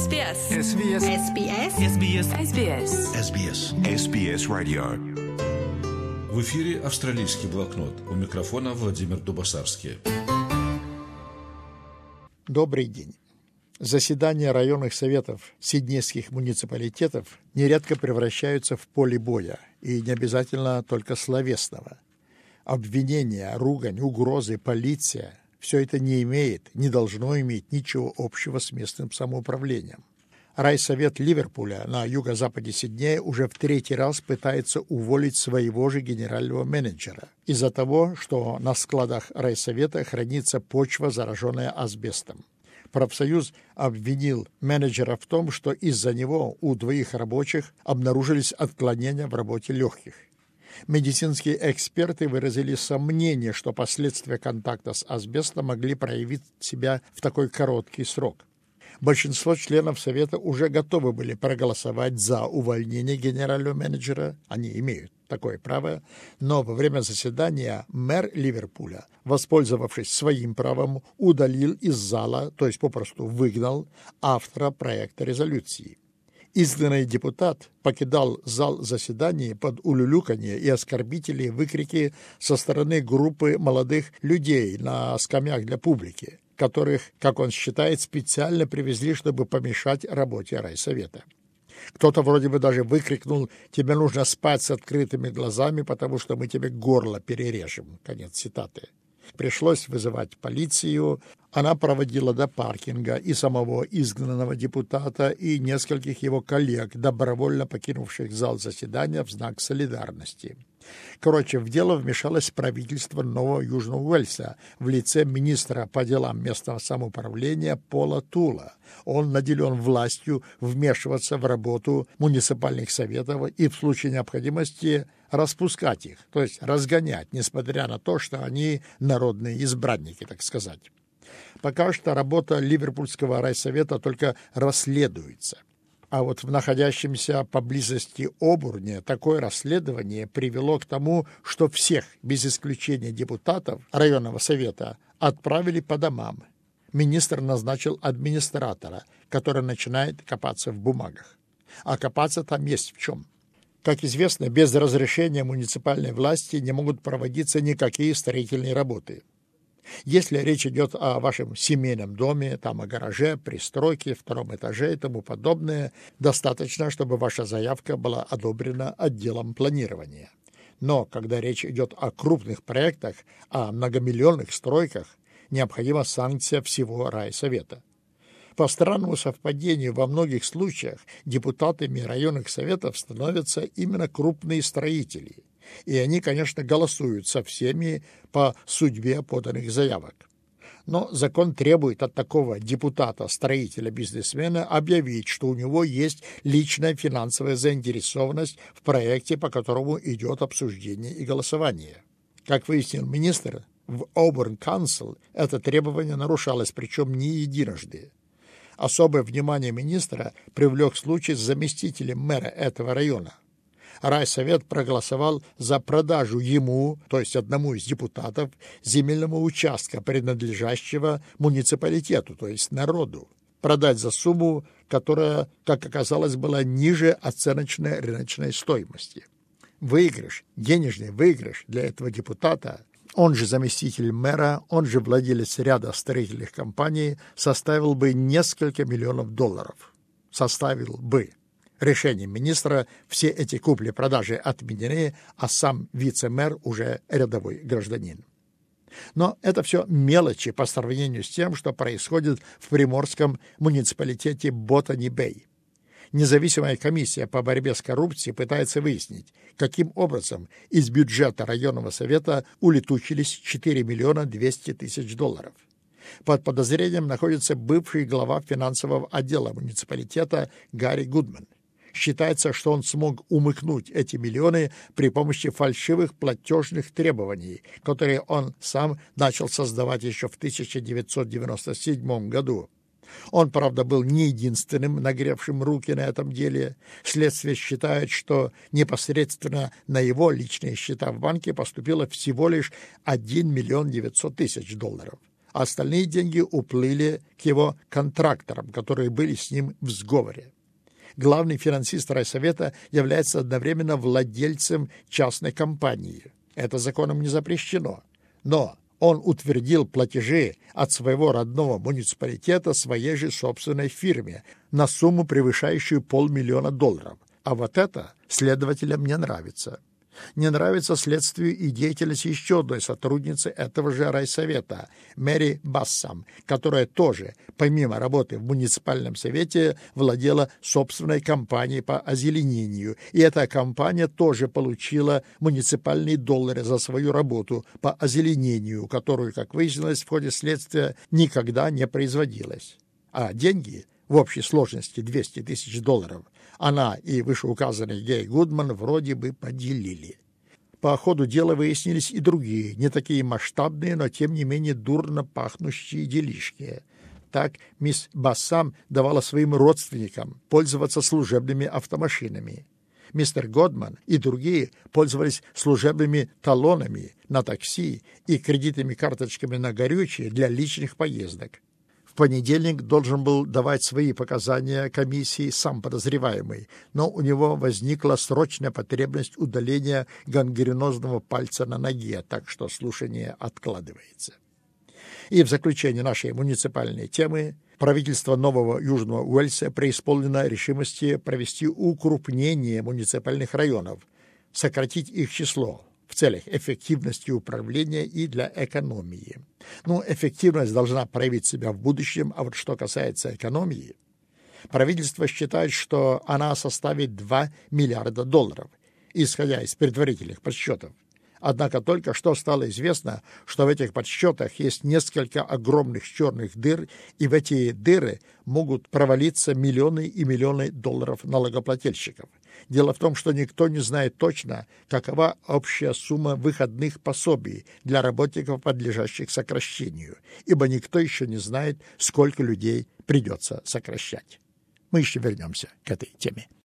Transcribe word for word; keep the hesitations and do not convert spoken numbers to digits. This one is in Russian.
эс би эс. эс би эс. эс би эс. эс би эс. эс би эс. эс би эс. эс би эс Radio. В эфире «Австралийский блокнот». У микрофона Владимир Дубасарский. Добрый день. Заседания районных советов сиднейских муниципалитетов нередко превращаются в поле боя, и не обязательно только словесного. Обвинения, ругань, угрозы, полиция – все это не имеет, не должно иметь ничего общего с местным самоуправлением. Райсовет Ливерпуля на юго-западе Сиднея уже в третий раз пытается уволить своего же генерального менеджера из-за того, что на складах райсовета хранится почва, зараженная асбестом. Профсоюз обвинил менеджера в том, что из-за него у двоих рабочих обнаружились отклонения в работе легких. Медицинские эксперты выразили сомнение, что последствия контакта с асбестом могли проявить себя в такой короткий срок. Большинство членов Совета уже готовы были проголосовать за увольнение генерального менеджера, они имеют такое право, но во время заседания мэр Ливерпуля, воспользовавшись своим правом, удалил из зала, то есть попросту выгнал, автора проекта резолюции. Изгнанный депутат покидал зал заседаний под улюлюканье и оскорбительные выкрики со стороны группы молодых людей на скамьях для публики, которых, как он считает, специально привезли, чтобы помешать работе райсовета. Кто-то вроде бы даже выкрикнул: «Тебе нужно спать с открытыми глазами, потому что мы тебе горло перережем». Конец цитаты. Пришлось вызывать полицию. Она проводила до паркинга и самого изгнанного депутата, и нескольких его коллег, добровольно покинувших зал заседания в знак солидарности. Короче, в дело вмешалось правительство Нового Южного Уэльса в лице министра по делам местного самоуправления Пола Тула. Он наделен властью вмешиваться в работу муниципальных советов и в случае необходимости распускать их, то есть разгонять, несмотря на то, что они народные избранники, так сказать. Пока что работа Ливерпульского райсовета только расследуется. А вот в находящемся поблизости Обурне такое расследование привело к тому, что всех, без исключения депутатов районного совета, отправили по домам. Министр назначил администратора, который начинает копаться в бумагах. А копаться там есть в чем. Как известно, без разрешения муниципальной власти не могут проводиться никакие строительные работы. Если речь идет о вашем семейном доме, там о гараже, пристройке, втором этаже и тому подобное, достаточно, чтобы ваша заявка была одобрена отделом планирования. Но когда речь идет о крупных проектах, о многомиллионных стройках, необходима санкция всего райсовета. По странному совпадению, во многих случаях депутатами районных советов становятся именно крупные строители. И они, конечно, голосуют со всеми по судьбе поданных заявок. Но закон требует от такого депутата, строителя, бизнесмена объявить, что у него есть личная финансовая заинтересованность в проекте, по которому идет обсуждение и голосование. Как выяснил министр, в Auburn Council это требование нарушалось, причем не единожды. Особое внимание министра привлек случай с заместителем мэра этого района. Райсовет проголосовал за продажу ему, то есть одному из депутатов, земельного участка, принадлежащего муниципалитету, то есть народу. Продать за сумму, которая, как оказалось, была ниже оценочной рыночной стоимости. Выигрыш, денежный выигрыш для этого депутата, он же заместитель мэра, он же владелец ряда строительных компаний, составил бы несколько миллионов долларов. Составил бы. Решением министра все эти купли-продажи отменены, а сам вице-мэр уже рядовой гражданин. Но это все мелочи по сравнению с тем, что происходит в приморском муниципалитете Ботани-Бэй. Независимая комиссия по борьбе с коррупцией пытается выяснить, каким образом из бюджета районного совета улетучились четыре миллиона двести тысяч долларов. Под подозрением находится бывший глава финансового отдела муниципалитета Гарри Гудман. Считается, что он смог умыкнуть эти миллионы при помощи фальшивых платежных требований, которые он сам начал создавать еще в тысяча девятьсот девяносто седьмом году. Он, правда, был не единственным нагревшим руки на этом деле. Следствие считает, что непосредственно на его личные счета в банке поступило всего лишь один миллион девятьсот тысяч долларов. а остальные деньги уплыли к его контракторам, которые были с ним в сговоре. Главный финансист райсовета является одновременно владельцем частной компании. Это законом не запрещено. Но он утвердил платежи от своего родного муниципалитета своей же собственной фирме на сумму, превышающую полмиллиона долларов. А вот это следователям не нравится. Не нравится следствию и деятельность еще одной сотрудницы этого же райсовета, Мэри Бассам, которая тоже, помимо работы в муниципальном совете, владела собственной компанией по озеленению. И эта компания тоже получила муниципальные доллары за свою работу по озеленению, которую, как выяснилось в ходе следствия, никогда не производилась. А деньги, в общей сложности двести тысяч долларов, она и вышеуказанный Гей Гудман вроде бы поделили. По ходу дела выяснились и другие, не такие масштабные, но тем не менее дурно пахнущие делишки. Так мисс Бассам давала своим родственникам пользоваться служебными автомашинами. Мистер Годман и другие пользовались служебными талонами на такси и кредитными карточками на горючее для личных поездок. В понедельник должен был давать свои показания комиссии сам подозреваемый, но у него возникла срочная потребность удаления гангренозного пальца на ноге, так что слушание откладывается. И в заключение нашей муниципальной темы правительство Нового Южного Уэльса преисполнено решимости провести укрупнение муниципальных районов, сократить их число в целях эффективности управления и для экономии. Ну, эффективность должна проявить себя в будущем, а вот что касается экономии, правительство считает, что она составит два миллиарда долларов, исходя из предварительных подсчетов. Однако только что стало известно, что в этих подсчетах есть несколько огромных черных дыр, и в эти дыры могут провалиться миллионы и миллионы долларов налогоплательщиков. Дело в том, что никто не знает точно, какова общая сумма выходных пособий для работников, подлежащих сокращению, ибо никто еще не знает, сколько людей придется сокращать. Мы еще вернемся к этой теме.